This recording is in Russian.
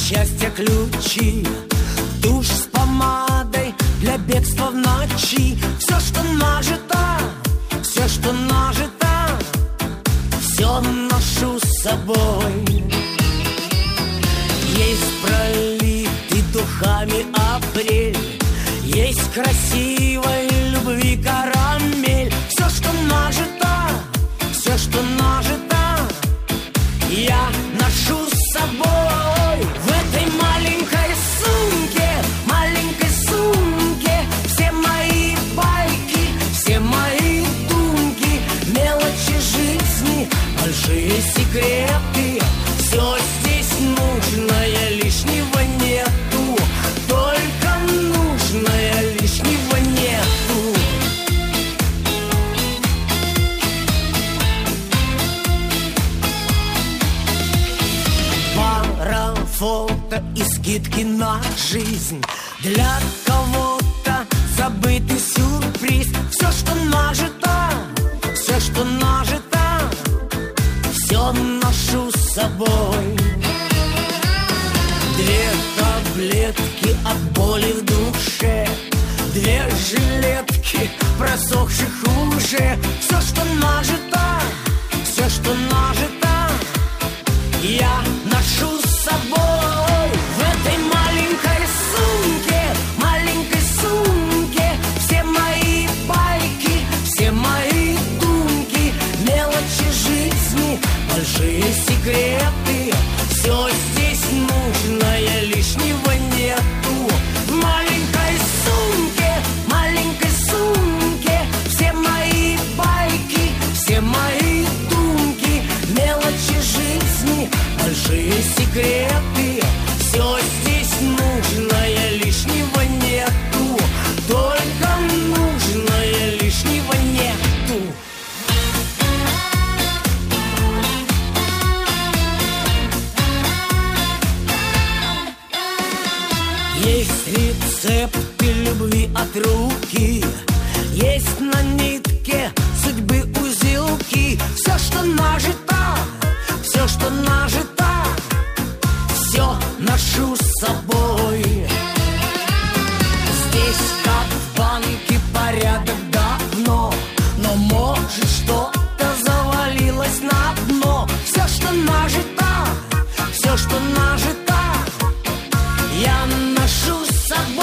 счастья ключи, душ с помадой для бегства в ночи. Все, что нажито, все, что нажито, все ношу с собой. Есть пролитый духами апрель, есть красивой любви карамель. Все, что нажито, все, что нажито, я ношу с собой. В этой маленькой сумке все мои байки, все мои думки, мелочи жизни, большие секреты. Все здесь нужное, лишнего нету, только нужное, лишнего нету. Пара фото и скидки на жизнь, для кого-то забытый сюрприз. Все, что нажито, все, что нажито, все ношу с собой. 2 таблетки от боли в душе, 2 жилетки просохших уже. Все, что нажито, все, что нажито, я ношу с собой. В этой маленькой сумке все мои байки, все мои думки, мелочи жизни, большие секреты. Все здесь нужное, лишнего нету. В маленькой сумке все мои байки, все мои думки, мелочи жизни, большие секреты. Все здесь нужное, лишнего нету, только нужное, лишнего нету. Есть рецепты любви от руки, есть на нитке судьбы узелки. Все, что нажито, все, что нажито, все ношу с собой. Здесь, как в банке, порядок давно, но может что-то завалилось на дно. Все, что нажито, все, что нажито, я ношу с собой.